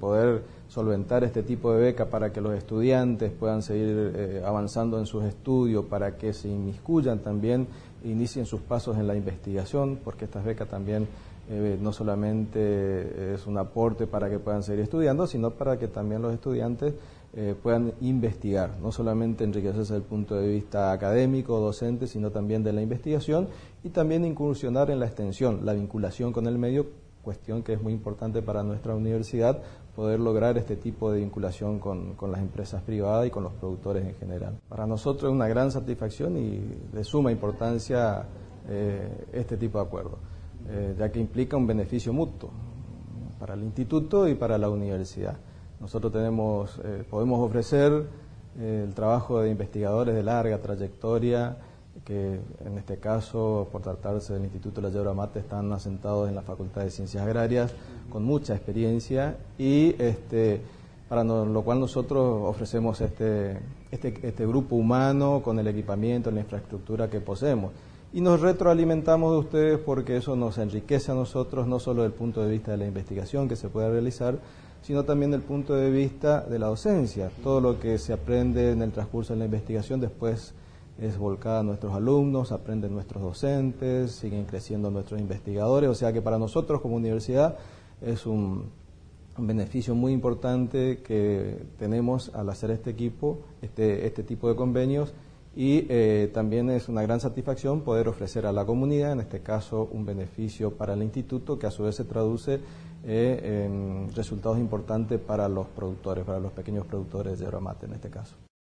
poder solventar este tipo de beca para que los estudiantes puedan seguir avanzando en sus estudios, para que se inmiscuyan también, inicien sus pasos en la investigación, porque estas becas también no solamente es un aporte para que puedan seguir estudiando, sino para que también los estudiantes puedan investigar, no solamente enriquecerse desde el punto de vista académico, docente, sino también de la investigación y también incursionar en la extensión, la vinculación con el medio, cuestión que es muy importante para nuestra universidad, poder lograr este tipo de vinculación con las empresas privadas y con los productores en general. Para nosotros es una gran satisfacción y de suma importancia este tipo de acuerdo, ya que implica un beneficio mutuo para el instituto y para la universidad. Nosotros podemos ofrecer el trabajo de investigadores de larga trayectoria, que en este caso, por tratarse del Instituto de la Yerba Mate, están asentados en la Facultad de Ciencias Agrarias, con mucha experiencia, y para lo cual nosotros ofrecemos este grupo humano con el equipamiento, la infraestructura que poseemos. Y nos retroalimentamos de ustedes porque eso nos enriquece a nosotros, no solo desde el punto de vista de la investigación que se puede realizar, sino también desde el punto de vista de la docencia. Todo lo que se aprende en el transcurso de la investigación después es volcada a nuestros alumnos, aprenden nuestros docentes, siguen creciendo nuestros investigadores, o sea que para nosotros como universidad es un beneficio muy importante que tenemos al hacer este tipo de convenios, y también es una gran satisfacción poder ofrecer a la comunidad, en este caso, un beneficio para el instituto que a su vez se traduce en resultados importantes para los productores, para los pequeños productores de yerba mate en este caso.